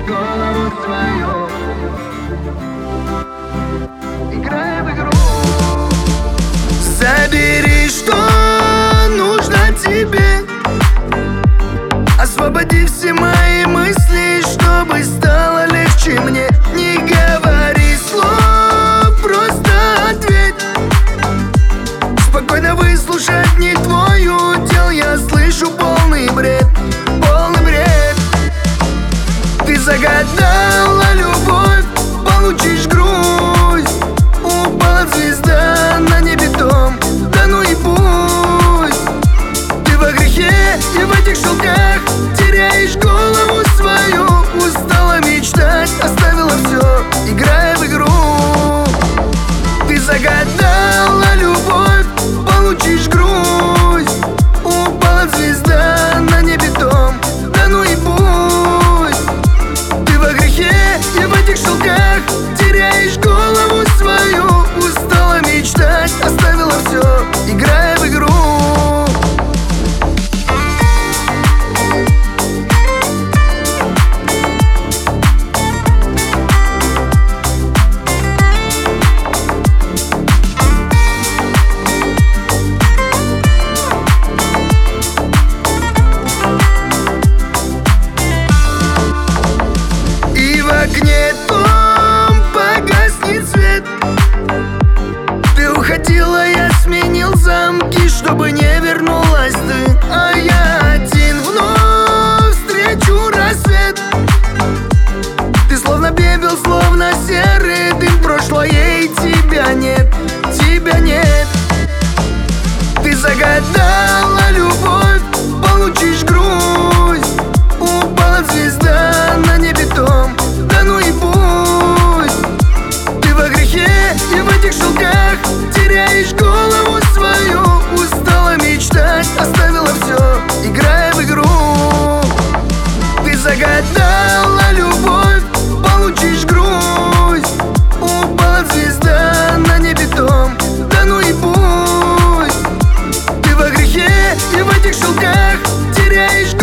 теряешь голову свою, играя в игру. Забери, что нужно тебе, освободи все мои мысли, чтобы стало легче мне. Не говори слов, просто ответь. Спокойно выслушать не твой удел, я слышу полный бред, полный бред. Ты загадала любовь, получишь грусть. Упала звезда на небе том, да ну и пусть. Ты во грехе и в этих шелках теряешь голову свою. Устала мечтать, оставила все, играя в игру. Ты загадала любовь, получишь грусть. Упала звезда на небе том, да ну и пусть. Ты во грехе и в этих шелках теряешь голову свою. Устала мечтать, оставила все, играя в игру. В окне том погаснет свет. Ты уходила, я сменил замки, чтобы не вернулась ты. А я один вновь встречу рассвет. Ты словно пепел, словно серый дым. Прошлое и тебя нет, тебя нет. Ты загадала любовь, получишь грусть. Упала звезда на небе том, да ну и пусть. Ты во грехе и в этих шелках теряешь голову свою. Устала мечтать, оставила все, играя в игру. Ты загадала любовь, получишь грусть. Упала звезда на небе том, да ну и пусть. Ты во грехе и в этих шелках теряешь